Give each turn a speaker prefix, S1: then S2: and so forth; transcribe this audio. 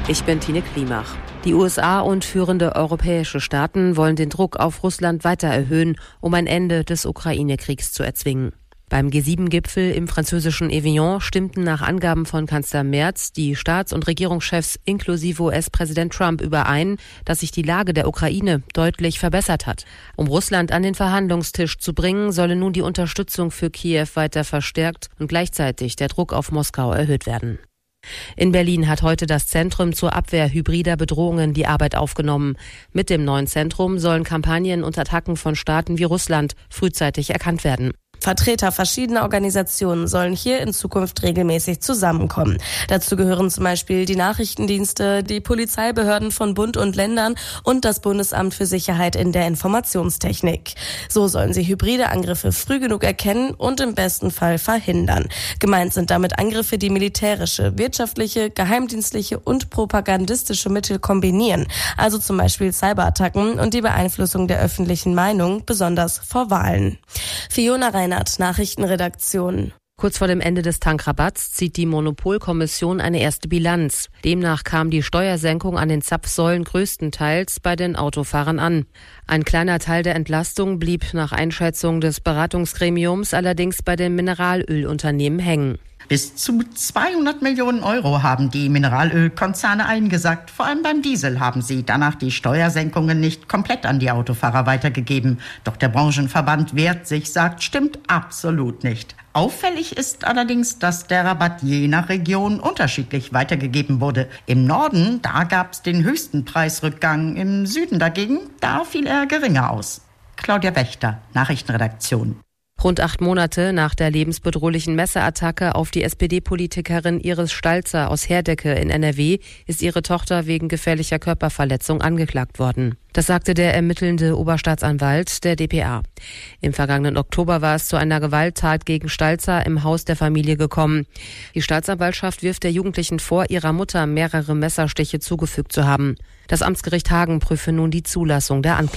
S1: Ich bin Tine Klimach. Die USA und führende europäische Staaten wollen den Druck auf Russland weiter erhöhen, um ein Ende des Ukraine-Kriegs zu erzwingen. Beim G7-Gipfel im französischen Evian stimmten nach Angaben von Kanzler Merz die Staats- und Regierungschefs inklusive US-Präsident Trump überein, dass sich die Lage der Ukraine deutlich verbessert hat. Um Russland an den Verhandlungstisch zu bringen, solle nun die Unterstützung für Kiew weiter verstärkt und gleichzeitig der Druck auf Moskau erhöht werden. In Berlin hat heute das Zentrum zur Abwehr hybrider Bedrohungen die Arbeit aufgenommen. Mit dem neuen Zentrum sollen Kampagnen und Attacken von Staaten wie Russland frühzeitig erkannt werden.
S2: Vertreter verschiedener Organisationen sollen hier in Zukunft regelmäßig zusammenkommen. Dazu gehören zum Beispiel die Nachrichtendienste, die Polizeibehörden von Bund und Ländern und das Bundesamt für Sicherheit in der Informationstechnik. So sollen sie hybride Angriffe früh genug erkennen und im besten Fall verhindern. Gemeint sind damit Angriffe, die militärische, wirtschaftliche, geheimdienstliche und propagandistische Mittel kombinieren. Also zum Beispiel Cyberattacken und die Beeinflussung der öffentlichen Meinung, besonders vor Wahlen. Fiona Reinhardt, Nachrichtenredaktion.
S1: Kurz vor dem Ende des Tankrabatts zieht die Monopolkommission eine erste Bilanz. Demnach kam die Steuersenkung an den Zapfsäulen größtenteils bei den Autofahrern an. Ein kleiner Teil der Entlastung blieb nach Einschätzung des Beratungsgremiums allerdings bei den Mineralölunternehmen hängen.
S3: Bis zu 200 Millionen Euro haben die Mineralölkonzerne eingesackt. Vor allem beim Diesel haben sie danach die Steuersenkungen nicht komplett an die Autofahrer weitergegeben. Doch der Branchenverband wehrt sich, sagt, stimmt absolut nicht. Auffällig ist allerdings, dass der Rabatt je nach Region unterschiedlich weitergegeben wurde. Im Norden, da gab es den höchsten Preisrückgang. Im Süden dagegen, da fiel er geringer aus. Claudia Wächter, Nachrichtenredaktion.
S1: Rund 8 Monate nach der lebensbedrohlichen Messerattacke auf die SPD-Politikerin Iris Stalzer aus Herdecke in NRW ist ihre Tochter wegen gefährlicher Körperverletzung angeklagt worden. Das sagte der ermittelnde Oberstaatsanwalt der dpa. Im vergangenen Oktober war es zu einer Gewalttat gegen Stalzer im Haus der Familie gekommen. Die Staatsanwaltschaft wirft der Jugendlichen vor, ihrer Mutter mehrere Messerstiche zugefügt zu haben. Das Amtsgericht Hagen prüfe nun die Zulassung der Anklage.